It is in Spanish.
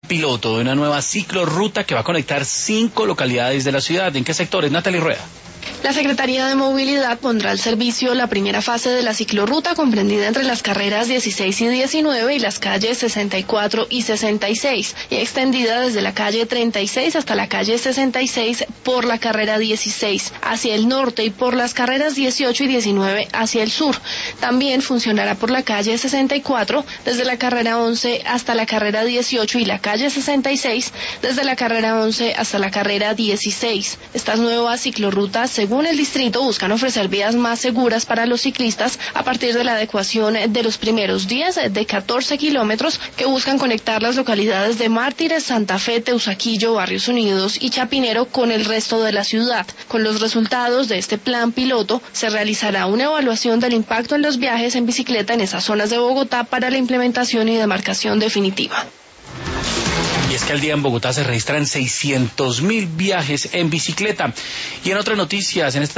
piloto de una nueva ciclorruta que va a conectar 5 localidades de la ciudad. ¿En qué sectores? Natalie Rueda. La Secretaría de Movilidad pondrá al servicio la primera fase de la ciclorruta comprendida entre las carreras 16 y 19 y las calles 64 y 66 y extendida desde la calle 36 hasta la calle 66 por la carrera 16 hacia el norte y por las carreras 18 y 19 hacia el sur. También funcionará por la calle 64 desde la carrera 11 hasta la carrera 18 y la calle 66 desde la carrera 11 hasta la carrera 16. Estas nuevas ciclorrutas, según el distrito, buscan ofrecer vías más seguras para los ciclistas a partir de la adecuación de los primeros días de 14 kilómetros que buscan conectar las localidades de Mártires, Santa Fe, Teusaquillo, Barrios Unidos y Chapinero con el resto de la ciudad. Con los resultados de este plan piloto se realizará una evaluación del impacto en los viajes en bicicleta en esas zonas de Bogotá para la implementación y demarcación definitiva. Y es que al día en Bogotá se registran 600.000 viajes en bicicleta. Y en otras noticias, en esta